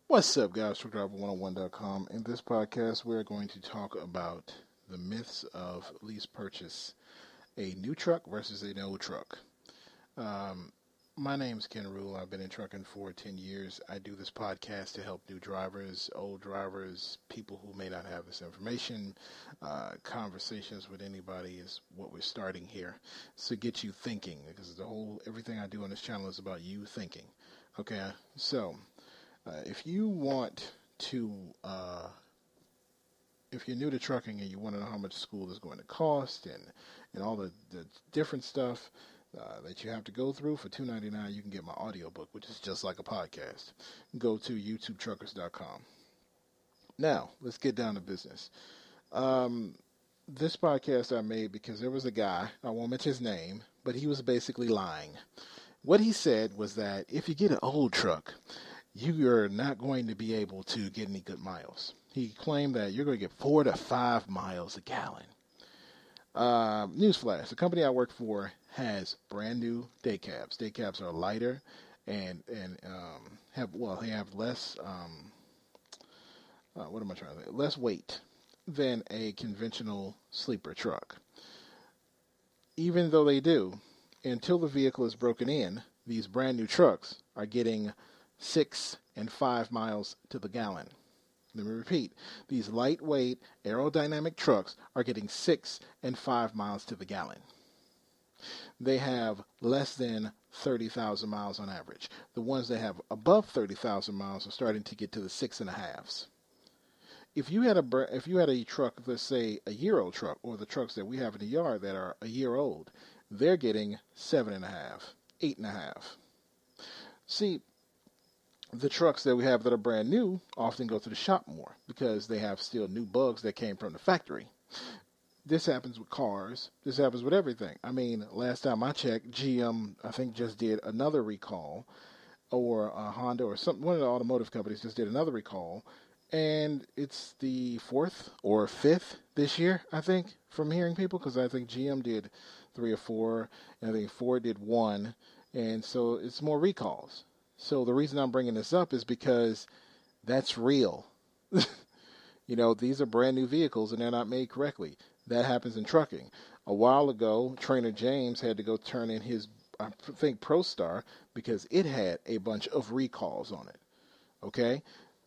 What's up, guys? TruckDriver101.com. In this podcast, we're going to talk about the myths of lease purchase, a new truck versus an old truck. Um, my name's Ken Rule. I've been in trucking for 10 years. I do this podcast to help new drivers, old drivers, people who may not have this information. Conversations with anybody is what we're starting here. So get you thinking, because everything I do on this channel is about you thinking. Okay, so if you want to, if you're new to trucking and you want to know how much school is going to cost and all the different stuff that you have to go through, for $2.99 you can get my audiobook, which is just like a podcast. Go to youtubetruckers.com. Now, let's get down to business. This podcast I made because there was a guy, I won't mention his name, but he was basically lying. What he said was that if you get an old truck, you are not going to be able to get any good miles. He claimed that you're going to get 4 to 5 miles a gallon. Newsflash, the company I work for has brand new day cabs. Day cabs are lighter and have less, less weight than a conventional sleeper truck. Even though they do, until the vehicle is broken in, these brand new trucks are getting 6 and 5 miles to the gallon. Let me repeat. These lightweight aerodynamic trucks are getting 6 and 5 miles to the gallon. They have less than 30,000 miles on average. The ones that have above 30,000 miles are starting to get to the 6.5s. If you had a truck, let's say a year-old truck, or the trucks that we have in the yard that are a year old, they're getting 7.5, 8.5. See, the trucks that we have that are brand new often go to the shop more because they have still new bugs that came from the factory. This happens with cars. This happens with everything. I mean, last time I checked, GM, I think, just did another recall, or Honda or one of the automotive companies just did another recall, and it's the 4th or 5th this year, I think, from hearing people, because I think GM did 3 or 4, and I think Ford did 1, and so it's more recalls. So the reason I'm bringing this up is because that's real. These are brand new vehicles and they're not made correctly. That happens in trucking. A while ago, Trainer James had to go turn in his, I think, ProStar because it had a bunch of recalls on it. Okay?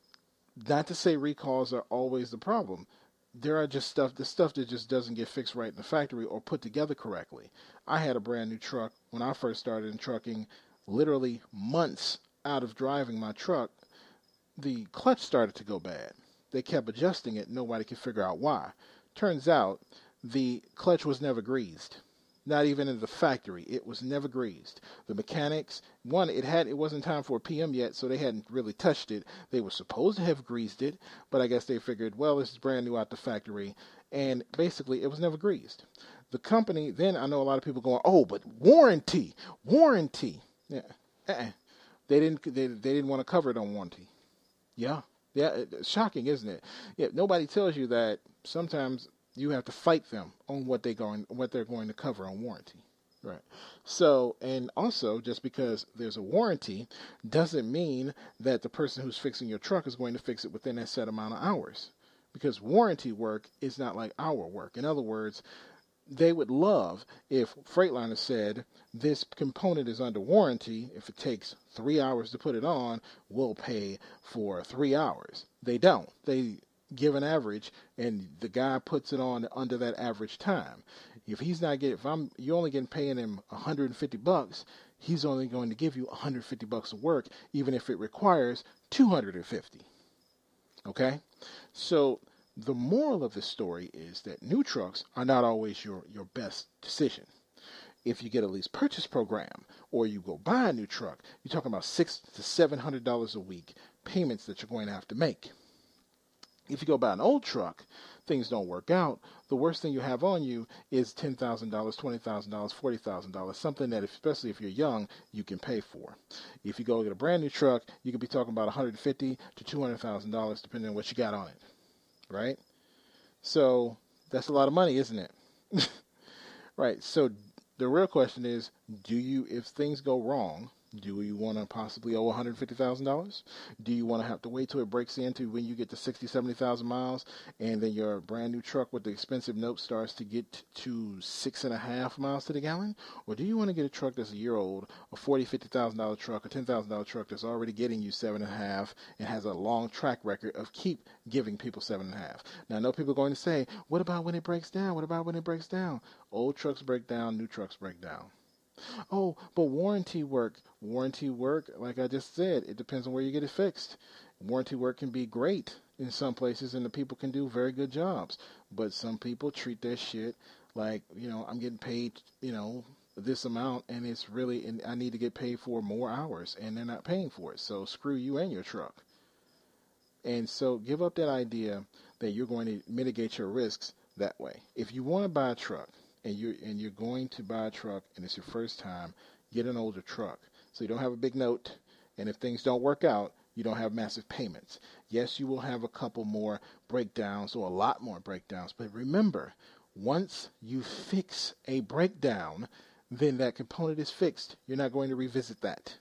Not to say recalls are always the problem. There are just the stuff that just doesn't get fixed right in the factory or put together correctly. I had a brand new truck when I first started in trucking. Literally months out of driving my truck, the clutch started to go bad. They kept adjusting it. Nobody could figure out why. Turns out the clutch was never greased. Not even in the factory. It was never greased. The mechanics, it wasn't time for a PM yet, so they hadn't really touched it. They were supposed to have greased it, but I guess they figured, well, this is brand new out the factory, and basically it was never greased. The company, then I know a lot of people going, oh, but warranty. Yeah, they didn't want to cover it on warranty. Yeah, it's shocking, isn't it? Yeah, nobody tells you that sometimes you have to fight them on what they're going to cover on warranty, right? So, and also, just because there's a warranty doesn't mean that the person who's fixing your truck is going to fix it within that set amount of hours, because warranty work is not like our work. In other words, they would love if Freightliner said, this component is under warranty. If it takes 3 hours to put it on, we'll pay for 3 hours. They don't. They give an average, and the guy puts it on under that average time. If you're only paying him $150, he's only going to give you $150 of work, even if it requires $250. Okay? So the moral of the story is that new trucks are not always your best decision. If you get a lease purchase program or you go buy a new truck, you're talking about $600 to $700 a week payments that you're going to have to make. If you go buy an old truck, things don't work out. The worst thing you have on you is $10,000, $20,000, $40,000, something that, especially if you're young, you can pay for. If you go get a brand new truck, you could be talking about $150,000 to $200,000 depending on what you got on it. Right? So that's a lot of money, isn't it? Right. So the real question is, if things go wrong, Do you want to possibly owe $150,000? Do you want to have to wait till it breaks into when you get to 60, 70,000 miles, and then your brand new truck with the expensive note starts to get to 6.5 miles to the gallon? Or do you want to get a truck that's a year old, a $40,000, $50,000 truck, a $10,000 truck that's already getting you 7.5 and has a long track record of keep giving people 7.5? Now, I know people are going to say, what about when it breaks down? What about when it breaks down? Old trucks break down, new trucks break down. Oh, but warranty work, like I just said, it depends on where you get it fixed. Warranty work can be great in some places, and the people can do very good jobs. But some people treat their shit like, I'm getting paid, this amount, and it's really, and I need to get paid for more hours, and they're not paying for it. So screw you and your truck. And so give up that idea that you're going to mitigate your risks that way. If you want to buy a truck, and you're going to buy a truck and it's your first time, get an older truck so you don't have a big note, and if things don't work out, you don't have massive payments. Yes, you will have a couple more breakdowns or a lot more breakdowns, but remember, once you fix a breakdown, then that component is fixed. You're not going to revisit that.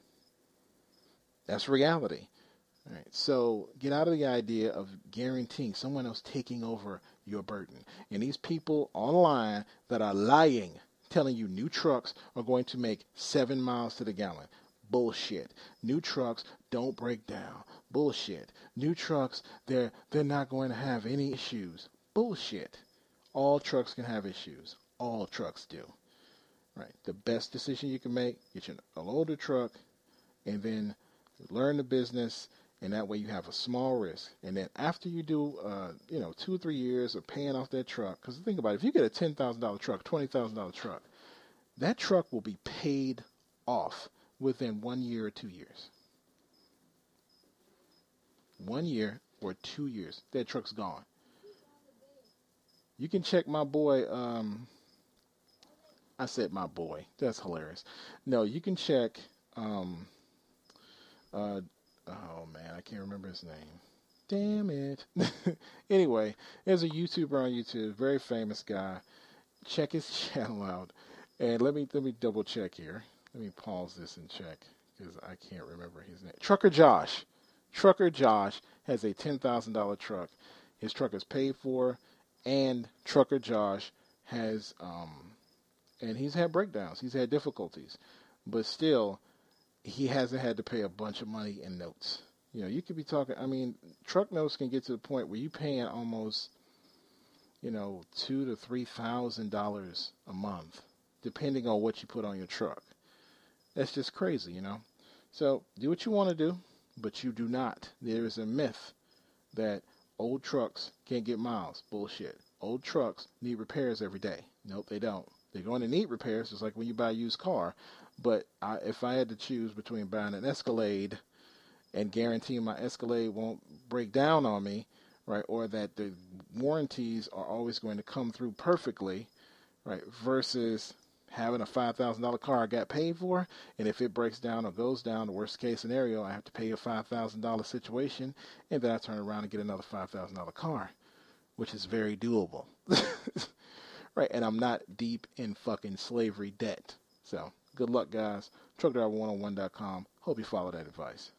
That's reality. All right, so get out of the idea of guaranteeing someone else taking over your burden. And these people online that are lying, telling you new trucks are going to make 7 miles to the gallon. Bullshit. New trucks don't break down. Bullshit. New trucks, they're not going to have any issues. Bullshit. All trucks can have issues. All trucks do. Right. The best decision you can make, get you an older truck, and then learn the business. And that way you have a small risk. And then after you do, 2 or 3 years of paying off that truck, because think about it, if you get a $10,000 truck, $20,000 truck, that truck will be paid off within 1 year or 2 years. 1 year or 2 years, that truck's gone. You can check my boy, I said my boy, that's hilarious. No, you can check, oh man, I can't remember his name. Damn it. Anyway, there's a YouTuber on YouTube, very famous guy. Check his channel out. And let me double check here. Let me pause this and check because I can't remember his name. Trucker Josh. Trucker Josh has a $10,000 truck. His truck is paid for, and Trucker Josh has and he's had breakdowns. He's had difficulties. But still, he hasn't had to pay a bunch of money in notes. You could be talking, truck notes can get to the point where you're paying almost, $2,000 to $3,000 a month, depending on what you put on your truck. That's just crazy, So do what you want to do, but you do not. There is a myth that old trucks can't get miles. Bullshit. Old trucks need repairs every day. Nope, they don't. They're going to need repairs, just like when you buy a used car. But if I had to choose between buying an Escalade and guaranteeing my Escalade won't break down on me, right, or that the warranties are always going to come through perfectly, right, versus having a $5,000 car I got paid for, and if it breaks down or goes down, the worst case scenario, I have to pay a $5,000 situation, and then I turn around and get another $5,000 car, which is very doable. Right, and I'm not deep in fucking slavery debt. So, good luck, guys. TruckDriver101.com. Hope you follow that advice.